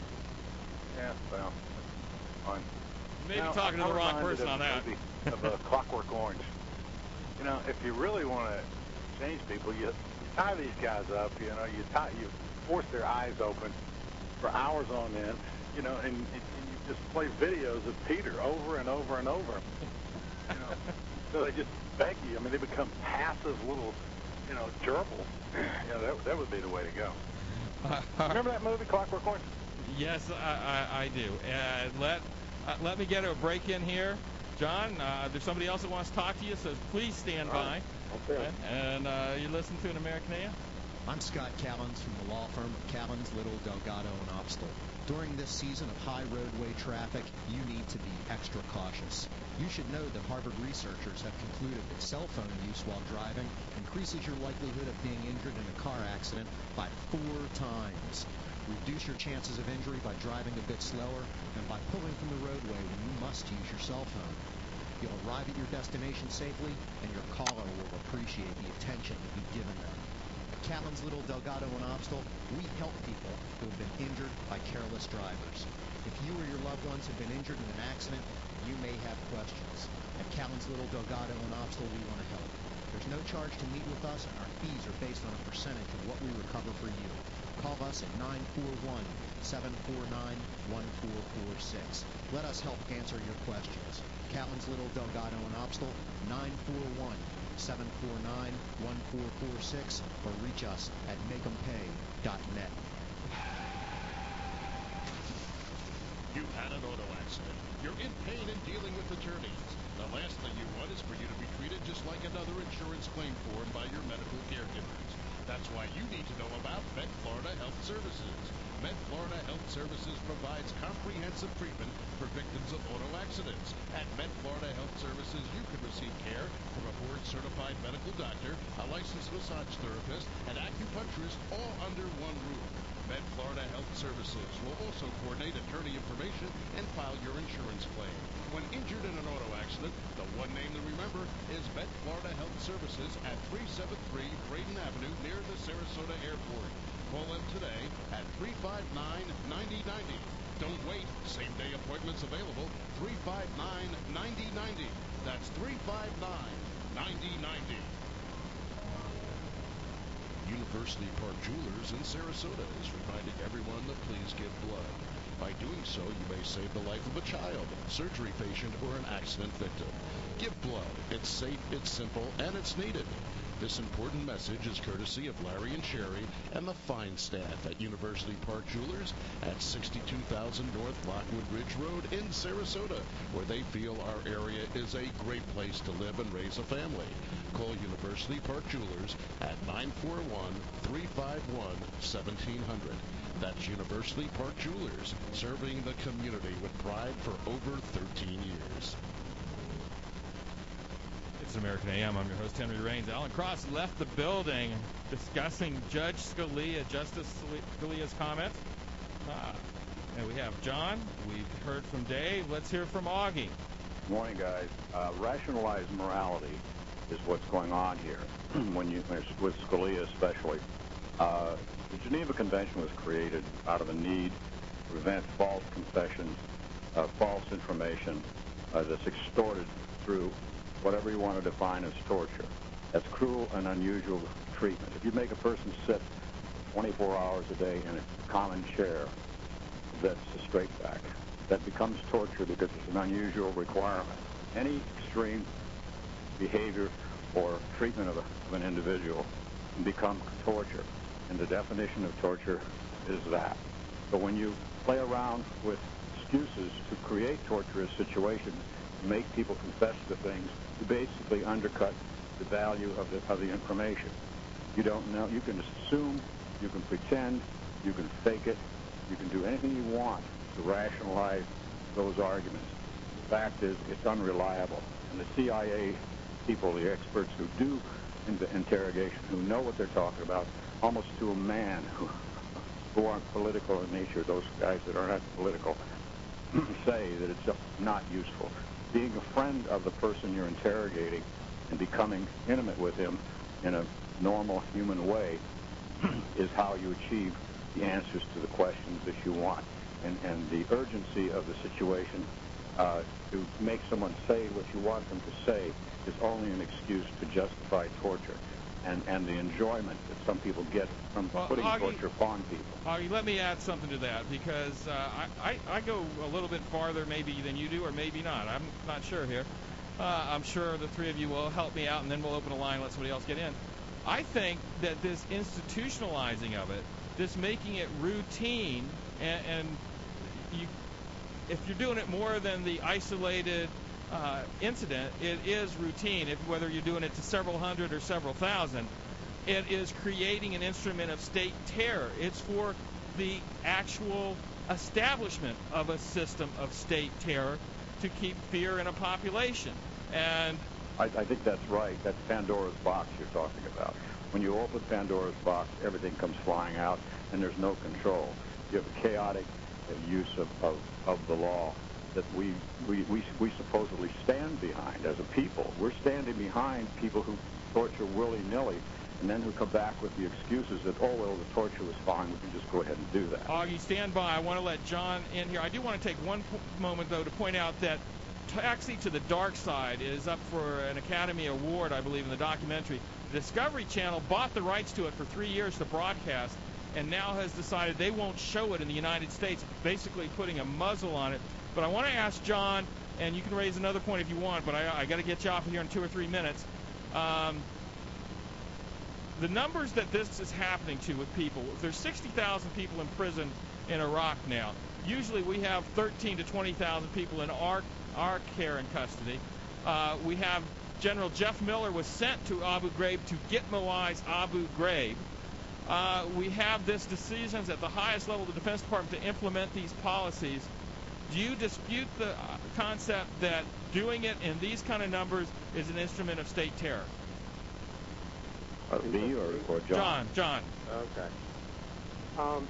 Yeah, well, fine. Maybe now, talking to I'm the wrong reminded person of on that. movie Of uh, Clockwork Orange. You know, if you really want to change people, you, you tie these guys up. You know, you tie, you force their eyes open for hours on end. You know, and, and, and you just play videos of Peter over and over and over. You know, so they just beg you. I mean, they become passive little, you know, gerbils. You know, that that would be the way to go. Uh, Remember that movie, Clockwork Orange? Yes, I, I, I do. Uh, let uh, let me get a break in here. John, uh, there's somebody else that wants to talk to you, so please stand by. Okay. And uh, you listen to an American A M. I'm Scott Callens from the law firm of Callens, Little, Delgado, and Opstol. During this season of high roadway traffic, you need to be extra cautious. You should know that Harvard researchers have concluded that cell phone use while driving increases your likelihood of being injured in a car accident by four times. Reduce your chances of injury by driving a bit slower and by pulling from the roadway when you must use your cell phone. You'll arrive at your destination safely, and your caller will appreciate the attention that you've given them. At Callens, Little, Delgado, and Opstol, we help people who have been injured by careless drivers. If you or your loved ones have been injured in an accident, you may have questions. At Callens, Little, Delgado, and Opstol, we want to help. There's no charge to meet with us, and our fees are based on a percentage of what we recover for you. Call us at nine four one, seven four nine, one four four six. Let us help answer your questions. Callens, Little, Delgado, and Opstol, nine four one, seven four nine, one four four six, or reach us at make em pay dot net. You had an auto accident. You're in pain and dealing with attorneys. The last thing you want is for you to be treated just like another insurance claim form by your medical caregivers. That's why you need to know about Med Florida Health Services. Med Florida Health Services provides comprehensive treatment for victims of auto accidents. At Med Florida Health Services, you can receive care from a board-certified medical doctor, a licensed massage therapist, and acupuncturist, all under one roof. Med Florida Health Services will also coordinate attorney information and file your insurance claim. When injured in an auto accident, the one name to remember is Med Florida Health Services at three seventy-three Braden Avenue near the Sarasota Airport. Call them today at three five nine, nine zero nine zero. Don't wait. Same-day appointments available. three five nine, nine zero nine zero. That's three five nine, nine zero nine zero. University Park Jewelers in Sarasota is reminding everyone to please give blood. By doing so, you may save the life of a child, surgery patient, or an accident victim. Give blood. It's safe, it's simple, and it's needed. This important message is courtesy of Larry and Sherry and the fine staff at University Park Jewelers at sixty-two thousand North Lockwood Ridge Road in Sarasota, where they feel our area is a great place to live and raise a family. Call University Park Jewelers at nine four one, three five one, one seven zero zero. That's University Park Jewelers, serving the community with pride for over thirteen years. It's American A M. I'm your host, Henry Raines. Alan Cross left the building discussing Judge Scalia, Justice Scalia's comments. Ah, and we have John. We've heard from Dave. Let's hear from Augie. Morning, guys. Uh, rationalized morality is what's going on here, when you with Scalia especially. Uh, the Geneva Convention was created out of a need to prevent false confessions, uh, false information uh, that's extorted through whatever you want to define as torture. That's cruel and unusual treatment. If you make a person sit twenty-four hours a day in a common chair, that's a straight back. That becomes torture because it's an unusual requirement. Any extreme behavior or treatment of, a, of an individual can become torture, and the definition of torture is that. So when you play around with excuses to create torturous situations, you make people confess to things, you basically undercut the value of the, of the information. You don't know, you can assume, you can pretend, you can fake it, you can do anything you want to rationalize those arguments. The fact is, it's unreliable. And the C I A people, the experts who do the interrogation, who know what they're talking about, almost to a man, who, who aren't political in nature, those guys that are not political, say that it's just not useful. Being a friend of the person you're interrogating and becoming intimate with him in a normal human way is how you achieve the answers to the questions that you want. And, and the urgency of the situation uh, to make someone say what you want them to say is only an excuse to justify torture and, and the enjoyment that some people get from well, putting Augie, torture upon people. Augie, let me add something to that, because uh, I, I, I go a little bit farther maybe than you do, or maybe not. I'm not sure here. Uh, I'm sure the three of you will help me out, and then we'll open a line and let somebody else get in. I think that this institutionalizing of it, this making it routine, and, and you, if you're doing it more than the isolated uh, incident, it is routine. If whether you're doing it to several hundred or several thousand, it is creating an instrument of state terror. It's for the actual establishment of a system of state terror to keep fear in a population. And I, I think that's right. That's Pandora's box you're talking about. When you open Pandora's box, everything comes flying out, and there's no control. You have a chaotic uh, use of, of, of the law that we, we, we, we supposedly stand behind as a people. We're standing behind people who torture willy-nilly, and then who come back with the excuses that, oh, well, the torture was fine, we can just go ahead and do that. Augie, stand by. I want to let John in here. I do want to take one po- moment, though, to point out that Taxi to the Dark Side is up for an Academy Award, I believe, in the documentary. The Discovery Channel bought the rights to it for three years to broadcast, and now has decided they won't show it in the United States, basically putting a muzzle on it. But I want to ask John, and you can raise another point if you want, but I, I got to get you off of here in two or three minutes. Um, the numbers that this is happening to with people, there's sixty thousand people in prison in Iraq now. Usually we have thirteen to twenty thousand people in our our care and custody. Uh, we have General Jeff Miller was sent to Abu Ghraib to Gitmo-ize Abu Ghraib. Uh, we have this decisions at the highest level of the Defense Department to implement these policies. Do you dispute the uh, concept that doing it in these kind of numbers is an instrument of state terror? Uh, me or, or John? John. John. Okay. Um,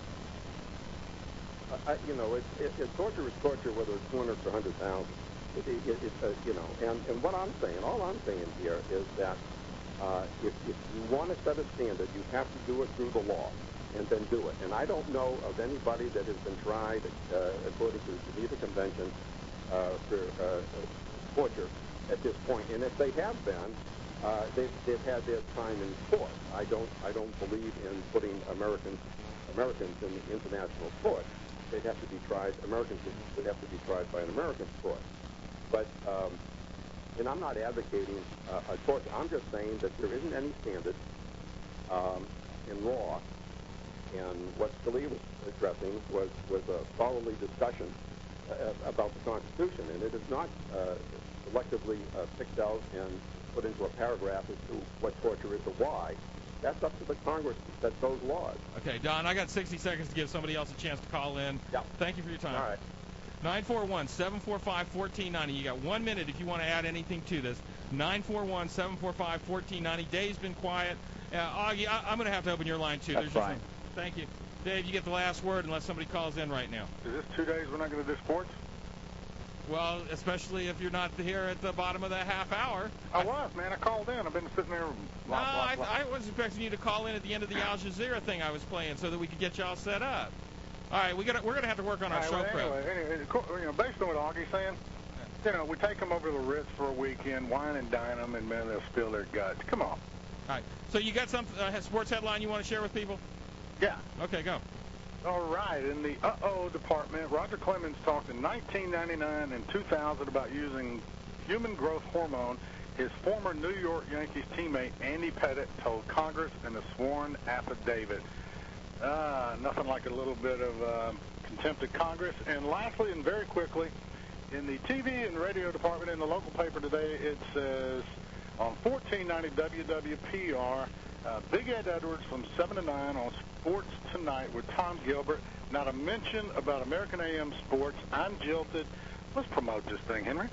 I, you know, it, it, it, torture is torture, whether it's two hundred or one hundred thousand. It, it, it, it, uh, you know, and, and what I'm saying, all I'm saying here is that uh, if, if you want to set a standard, you have to do it through the law, and then do it. And I don't know of anybody that has been tried, uh, according to the Geneva Convention, uh, for uh, torture at this point. And if they have been, uh, they've, they've had their time in court. I don't, I don't believe in putting Americans, Americans in the international court. They'd have to be tried. Americans would have to be tried by an American court. But, um, and I'm not advocating uh, a torture. I'm just saying that there isn't any standard um, in law. And what Scalia was addressing was, was a scholarly discussion uh, about the Constitution. And it is not uh, selectively uh, picked out and put into a paragraph as to what torture is or why. That's up to the Congress to set those laws. Okay, Don, I got sixty seconds to give somebody else a chance to call in. Yeah. Thank you for your time. All right. nine four one, seven four five, one four nine zero. You got one minute if you want to add anything to this. nine four one, seven four five, one four nine zero. Dave's been quiet. Uh, Augie, I- I'm going to have to open your line, too. That's There's just fine. some- Thank you. Dave, you get the last word unless somebody calls in right now. Is this two days we're not going to do sports? Well, especially if you're not here at the bottom of that half hour. I was, man. I called in. I've been sitting there. No, Blah, blah, I, blah. I was expecting you to call in at the end of the Al Jazeera thing I was playing so that we could get you all set up. All right, we gotta, we're going to have to work on our All show right, well, prep. anyway, anyway, co- you know, based on what Augie's saying, you know, we take them over to the Ritz for a weekend, wine and dine them, and man, they'll spill their guts. Come on. All right, so you got some uh, sports headline you want to share with people? Yeah. Okay, go. All right, in the uh-oh department, Roger Clemens talked in nineteen ninety-nine and two thousand about using human growth hormone. His former New York Yankees teammate, Andy Pettit, told Congress in a sworn affidavit. Uh, nothing like a little bit of uh, contempt of Congress. And lastly, and very quickly, in the T V and radio department in the local paper today, it says on fourteen ninety W W P R, uh, Big Ed Edwards from seven to nine on Sports Tonight with Tom Gilbert. Not a mention about American A M Sports. I'm jilted. Let's promote this thing, Henry.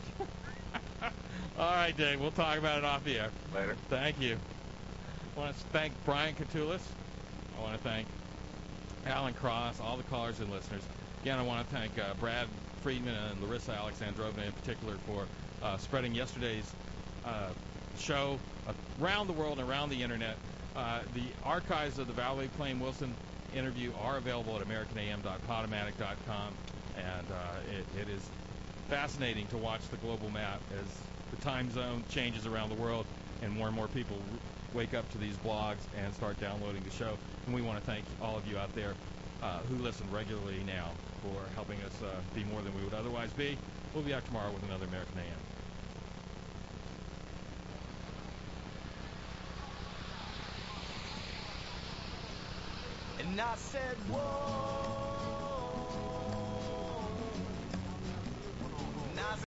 All right, Dave. We'll talk about it off the air. Later. Thank you. I want to thank Brian Katulis. I want to thank Alan Cross, all the callers and listeners. Again, I want to thank uh, Brad Friedman and Larissa Alexandrovna in particular for uh, spreading yesterday's uh, show around the world and around the Internet. Uh, the archives of the Valerie Plame Wilson interview are available at american a m dot podomatic dot com, and uh, it, it is fascinating to watch the global map as the time zone changes around the world and more and more people wake up to these blogs and start downloading the show. And we want to thank all of you out there uh, who listen regularly now for helping us uh, be more than we would otherwise be. We'll be back tomorrow with another American A M. And I said, whoa.